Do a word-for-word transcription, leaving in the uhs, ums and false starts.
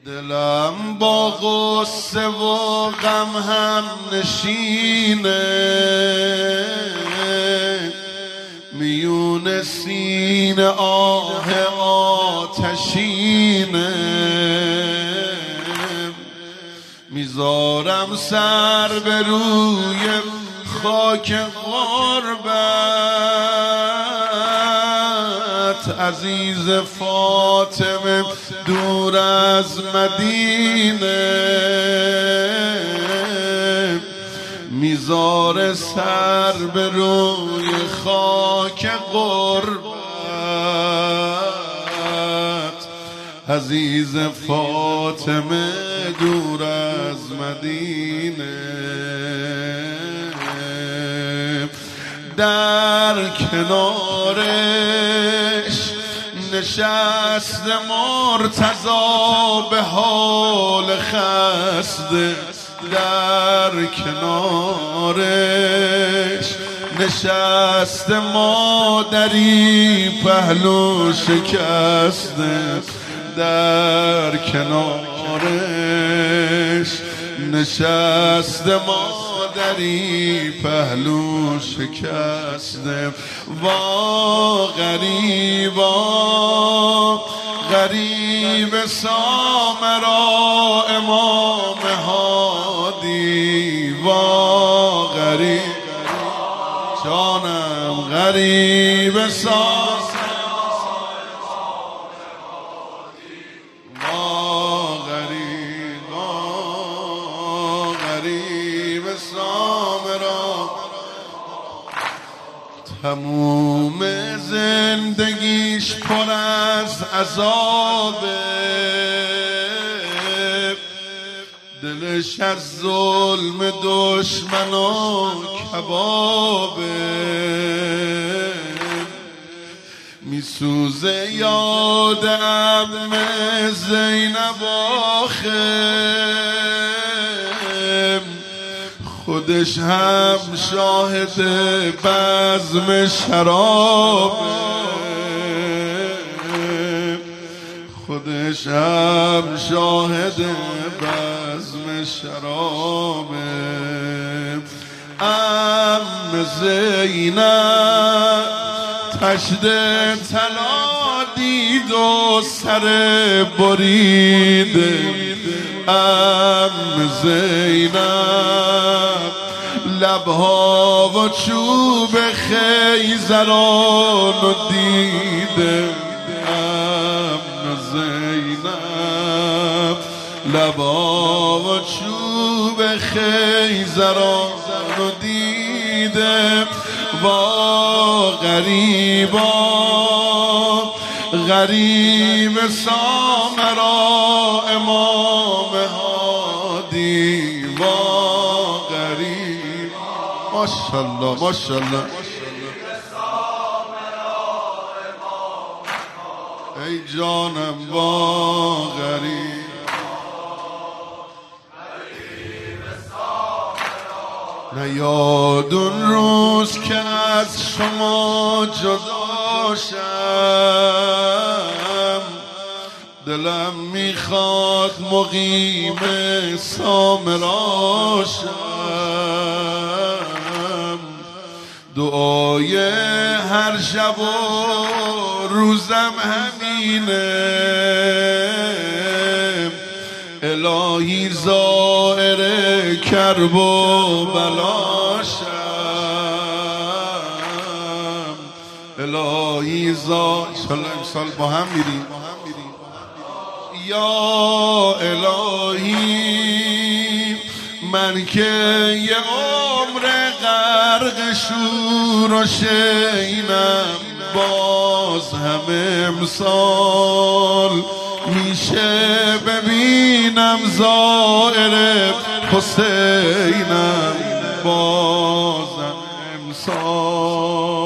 دلم با غصه و غم هم نشینه، میون سینه آه آتشینه، میذارم سر به روی خاک غربت، عزیز فاطمه دور از مدینه، میذاره سر به روی خاک غربت، عزیز فاطمه دور از مدینه. در کنارش نشست مرتضی به حال خسته، در کنارش نشست مادری پهلو شکسته، در کنارش نشست مادری پهلو شکسته. وا غریبا غریب سامرا امام هادی، وا غریب جانم غریب سامرا، وا غریب غریب سامرا، تموم زندگیش پر از عذابه، دلش از ظلم دشمن و کبابه، میسوزه یاد عم زینب آخه، خودش هم شاهد بزم شرابه، خودش هم شاهد بزم شرابه. عم زینب تشت طلا دید و سر بریده، عم زینب لبها و چوب خیزران دیده، عم زینب لبها و چوب خیزران دیده. وا غریبا غریب سامرا امام هادی، وا غریب ماشاءالله ماشاءالله ای جانم وا غریب نیاد اون روز که از شما جدا شم، دلم میخواد مقیم سامرا شم، دعای هر شب و روزم همینه، الهی زائر کرب و بلا شم، الهی زائر امسال با هم میریم، یا الهی من که یه عمر غرق شور و شینم، باز هم امسال میشه ببینم زائر حسینم، بازم امسال